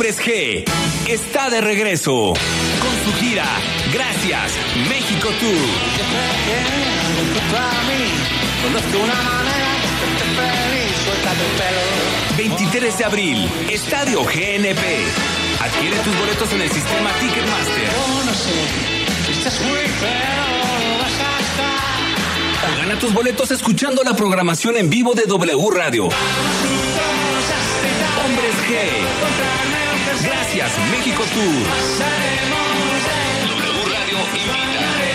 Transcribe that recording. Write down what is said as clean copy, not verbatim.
Hombres G está de regreso con su gira Gracias México Tour. 23 de abril, Estadio GNP. Adquiere tus boletos en el sistema Ticketmaster. Gana tus boletos escuchando la programación en vivo de W Radio. Hombres G. Gracias México Tour. W Radio invita.